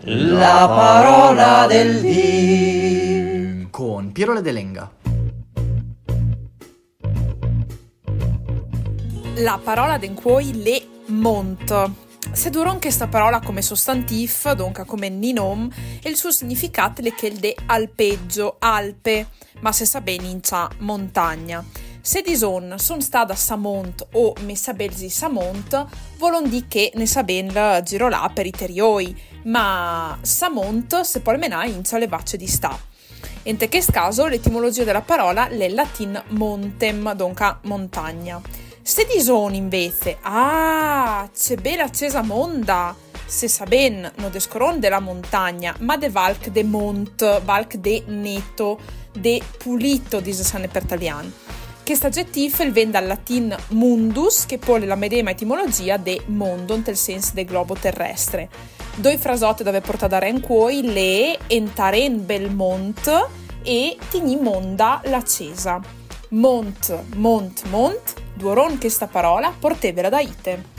La parola del dì con Piero Ledelenga. La parola d'enquoi le mont. Se duron questa parola come sostantif, donca come ninom, e il suo significato è che il de alpeggio, Alpe, ma se sa bene in c'ha montagna. Se dison son stada Samont o me sabelsi Samont, volon di che ne sa ben la girolà per i terioi, ma Samont se poi menà in c'ha le vacce di sta. In te che caso l'etimologia della parola è latin montem, donca montagna. Se dison invece, c'è bella accesa monda, se sa ben non descoron della montagna, ma de valc de mont, valc de neto, de pulito, disane per italiano. Questo aggettivo viene dal latin mundus, che pone la medesima etimologia de mondo, nel senso del globo terrestre. Due frasotte dove portare a rencuoi le entaren belmont e tini monda l'accesa. Mont, duoron questa parola, portevela da ite.